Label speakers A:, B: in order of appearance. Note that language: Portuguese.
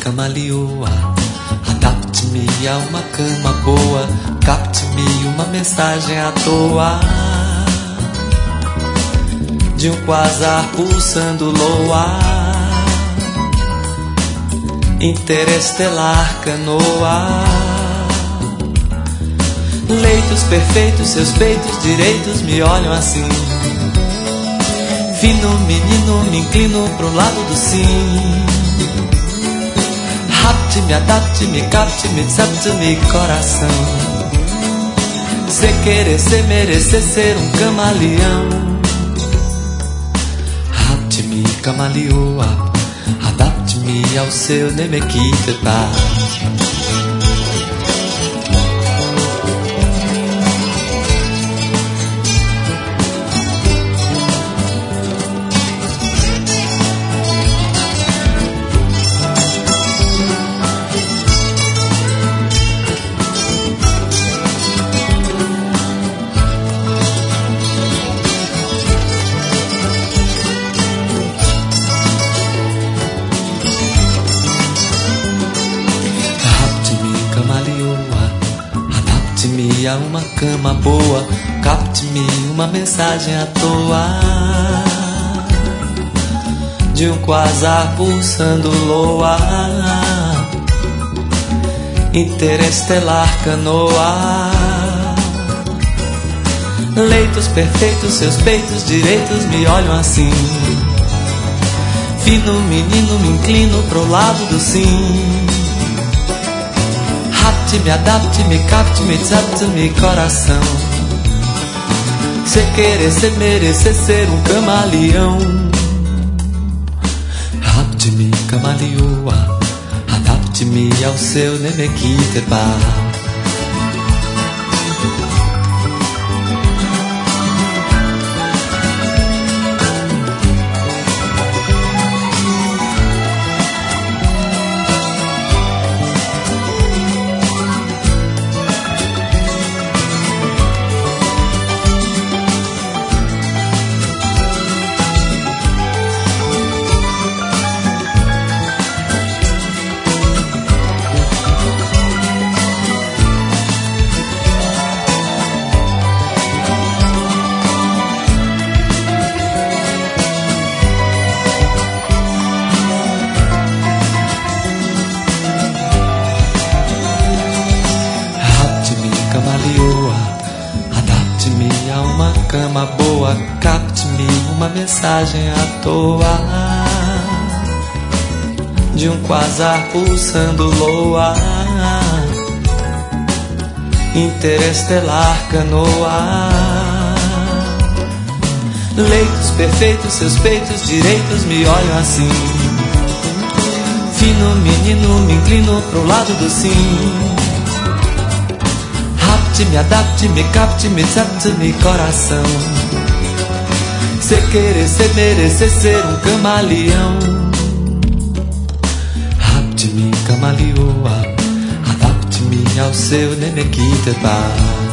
A: camaleoa, adapte-me a uma cama boa, capte-me uma mensagem à toa de um quasar pulsando loa, interestelar canoa. Leitos perfeitos, seus peitos direitos me olham assim. Fino menino, me inclino pro lado do sim. Rapte-me, adapte-me, capte-me, desapte-me, coração. Cê querer, cê merecer ser um camaleão. Rapte-me, camaleoa, adapte-me ao seu Nemequitepa. Adapte-me a uma cama boa, capte-me uma mensagem à toa de um quasar pulsando loa, interestelar canoa. Leitos perfeitos, seus peitos direitos me olham assim. Fino menino, me inclino pro lado do sim. Rapte-me, adapte-me, capte-me, desapte-me, coração. Cê querer, cê merecer ser um camaleão. Rapte-me, camaleoa, adapte-me ao seu Nemequitepa. Adapte-me a uma cama boa, capte-me uma mensagem à toa de um quasar pulsando loa, interestelar canoa. Leitos perfeitos, seus peitos direitos me olham assim. Fino menino, me inclino pro lado do sim. Rapte-me, adapte-me, capte-me, desapte-me, coração. Cê querer, cê merecer ser um camaleão. Rapte-me, camaleoa, adapte-me ao seu Nemequitepa.